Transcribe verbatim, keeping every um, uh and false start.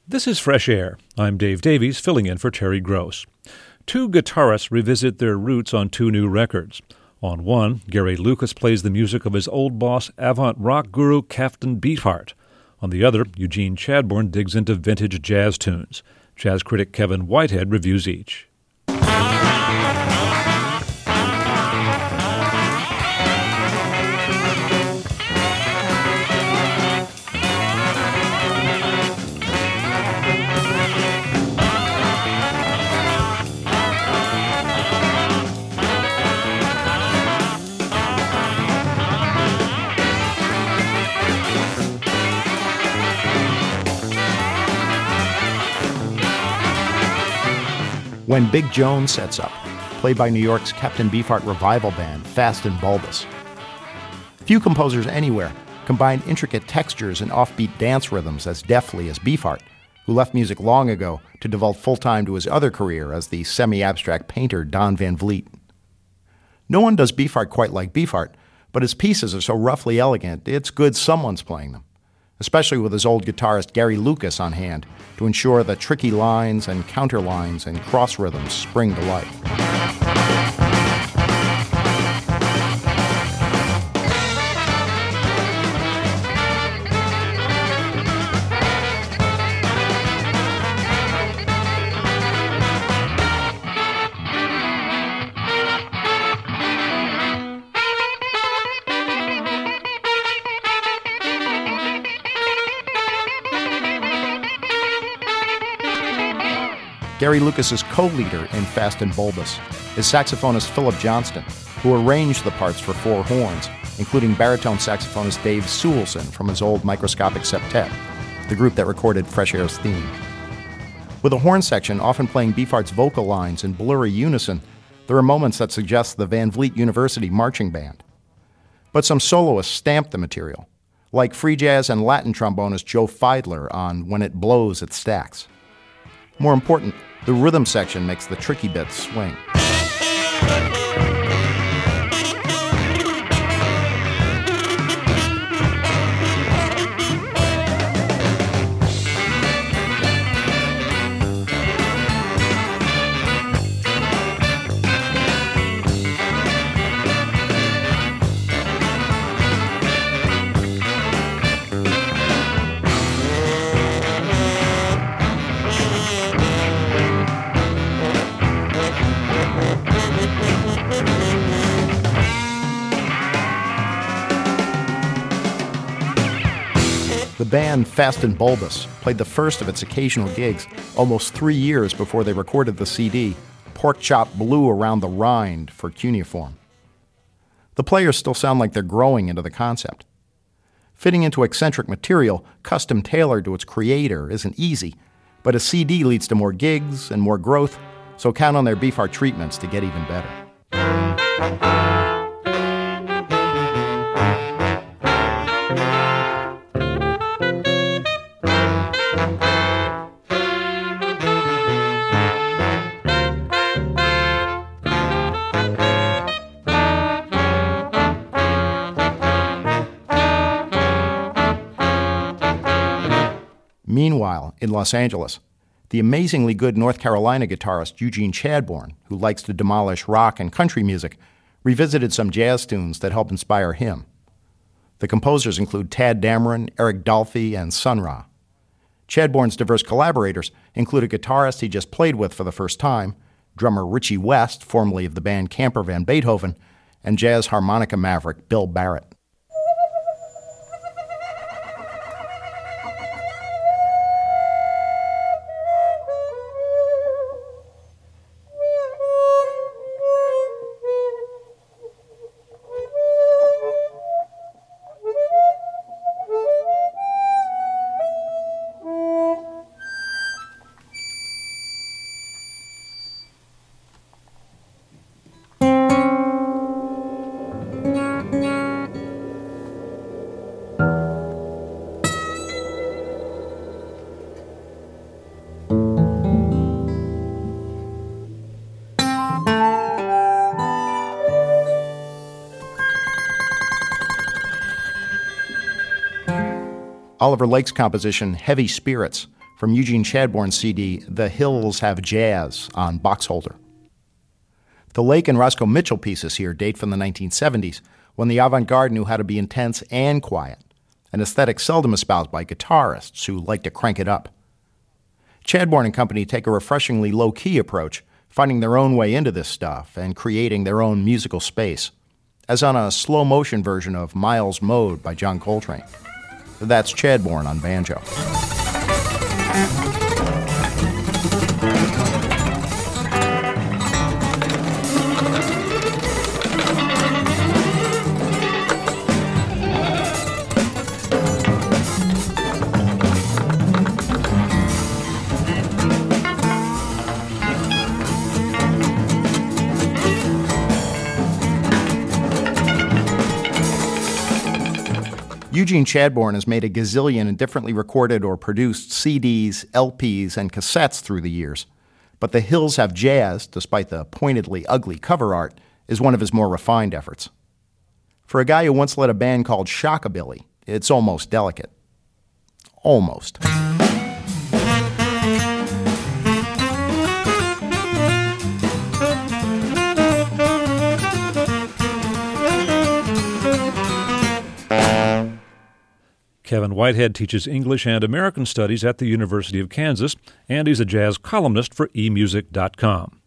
This is Fresh Air. I'm Dave Davies, filling in for Terry Gross. Two guitarists revisit their roots on two new records. On one, Gary Lucas plays the music of his old boss, avant rock guru Captain Beefheart. On the other, Eugene Chadbourne digs into vintage jazz tunes. Jazz critic Kevin Whitehead reviews each. When Big Jones Sets Up, played by New York's Captain Beefheart revival band, Fast and Bulbous. Few composers anywhere combine intricate textures and offbeat dance rhythms as deftly as Beefheart, who left music long ago to devote full-time to his other career as the semi-abstract painter Don Van Vliet. No one does Beefheart quite like Beefheart, but his pieces are so roughly elegant, it's good someone's playing them, especially with his old guitarist Gary Lucas on hand to ensure that tricky lines and counterlines and cross rhythms spring to life. Gary Lucas's co-leader in Fast and Bulbous is saxophonist Philip Johnston, who arranged the parts for four horns, including baritone saxophonist Dave Sewellson from his old Microscopic Septet, the group that recorded Fresh Air's theme. With a horn section often playing Beefheart's vocal lines in blurry unison, there are moments that suggest the Van Vliet University marching band. But some soloists stamp the material, like free jazz and Latin trombonist Joe Fiedler on When It Blows, It Stacks. More important, the rhythm section makes the tricky bits swing. The band Fast and Bulbous played the first of its occasional gigs almost three years before they recorded the C D, Pork Chop Blue Around the Rind for Cuneiform. The players still sound like they're growing into the concept. Fitting into eccentric material, custom tailored to its creator, isn't easy, but a C D leads to more gigs and more growth, so count on their Beefheart treatments to get even better. Meanwhile, in Los Angeles, the amazingly good North Carolina guitarist Eugene Chadbourne, who likes to demolish rock and country music, revisited some jazz tunes that help inspire him. The composers include Tad Dameron, Eric Dolphy, and Sun Ra. Chadbourne's diverse collaborators include a guitarist he just played with for the first time, drummer Richie West, formerly of the band Camper Van Beethoven, and jazz harmonica maverick Bill Barrett. Oliver Lake's composition, Heavy Spirits, from Eugene Chadbourne's C D, The Hills Have Jazz, on box holder. The Lake and Roscoe Mitchell pieces here date from the nineteen seventies, when the avant-garde knew how to be intense and quiet, an aesthetic seldom espoused by guitarists who like to crank it up. Chadbourne and company take a refreshingly low-key approach, finding their own way into this stuff and creating their own musical space, as on a slow-motion version of Miles Mode by John Coltrane. That's Chadbourne on banjo. Eugene Chadbourne has made a gazillion and differently recorded or produced C Ds, L Ps, and cassettes through the years. But The Hills Have Jazz, despite the pointedly ugly cover art, is one of his more refined efforts. For a guy who once led a band called Shockabilly, it's almost delicate. Almost. Kevin Whitehead teaches English and American Studies at the University of Kansas, and he's a jazz columnist for e music dot com.